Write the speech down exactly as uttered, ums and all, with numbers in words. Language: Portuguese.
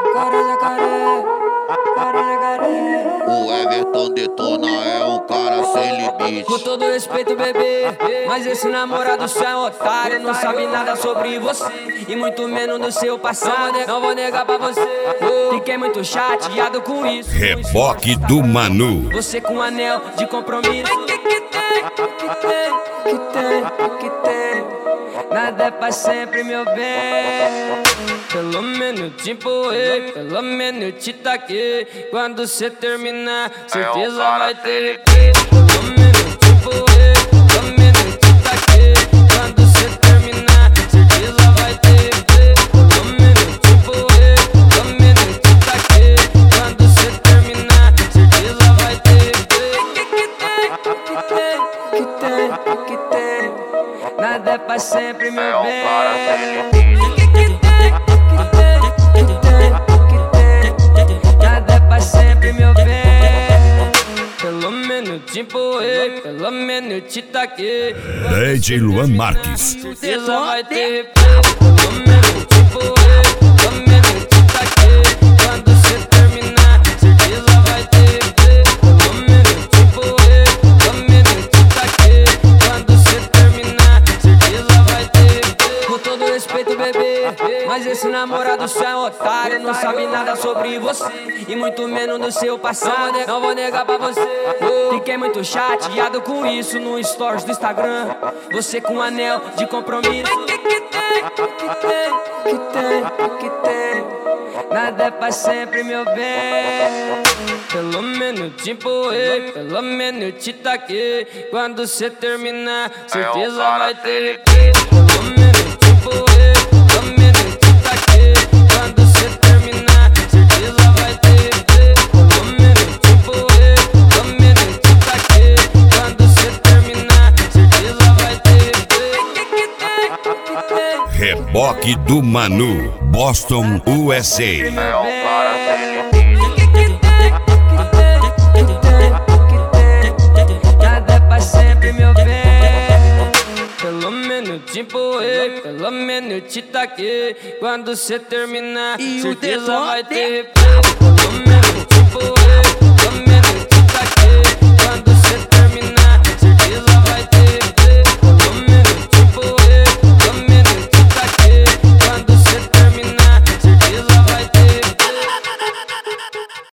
Cara jacaré, cara jacaré. O Everton Detona é um cara sem limite. Com todo respeito, bebê, mas esse namorado seu é um otário. Não sabe nada sobre você e muito menos do seu passado. Não vou negar pra você, fiquei muito chateado com isso. Reboque do Manu. Você com um anel de compromisso. Que que tem, que tem, que tem, que tem. Nada é pra sempre, meu bem. Pelo menos te empurrei, pelo menos te taquei. Quando cê terminar, certeza vai ter replay. Pelo menos te empurrei, pelo menos te taquei. Quando cê terminar, certeza vai ter replay. Pelo menos te empurrei, pelo menos te taquei. Quando cê terminar, certeza vai ter replay. Que que tem, que tem, que tem, que tem. Nada é pra sempre, meu É um bem. cara sem limite. Que que tem, que tem, que tem, que tem. Nada é pra sempre, meu bem. Pelo menos te empurrei, pelo menos te taquei. D J Luan Marques. Certeza vai ter replay. Pelo menos te empurrei, pelo menos te taquei. Quando cê terminar, certeza vai ter replay. Pelo menos te empurrei, pelo menos te taquei. Quando cê terminar, certeza vai ter replay. Com todo respeito, bebê, mas esse namorado seu é um otário. Não sabe nada sobre você e muito menos do seu passado. Não vou negar pra você, fiquei muito chateado com isso no stories do Instagram. Você com um anel de compromisso. Que que tem, que tem, que tem, que tem. Nada é pra sempre, meu bem. Pelo menos te empurrei, pelo menos te taquei. Quando cê terminar, certeza vai ter replay. Pelo menos te empurrei, pelo menos te taquei. Quando cê terminar, certeza vai ter replay. Pelo menos te empurrei, pelo menos te taquei. Quando cê terminar, certeza vai ter replay. Que que tem, que tem. Reboque do Manu. Boston, U S A. É um cara sem limite. Nada é pra sempre, meu bem. Pelo menos te empurrei, pelo menos te taquei. Quando cê terminar, certeza vai ter replay. Pelo menos te empurrei.